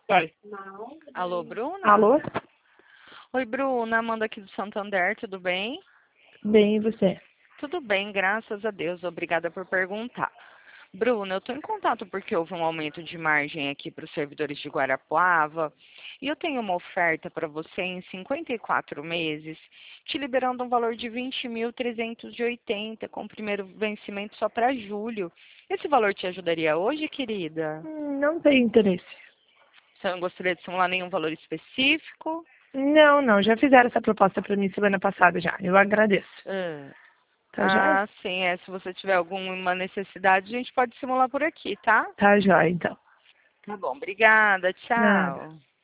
Vai. Alô, Bruna? Alô? Oi, Bruna, Amanda aqui do Santander, tudo bem? Bem, e você? Tudo bem, graças a Deus, obrigada por perguntar. Bruna, eu estou em contato porque houve um aumento de margem aqui para os servidores de Guarapuava e eu tenho uma oferta para você em 54 meses, te liberando um valor de 20.380 com o primeiro vencimento só para julho. Esse valor te ajudaria hoje, querida? Não tenho interesse. Você não gostaria de simular nenhum valor específico? Não, já fizeram essa proposta para mim semana passada já. Eu agradeço. Ah. Tá jóia? Sim, se você tiver alguma necessidade, a gente pode simular por aqui, tá? Tá jóia, então. Tá bom, obrigada, Nada. tchau.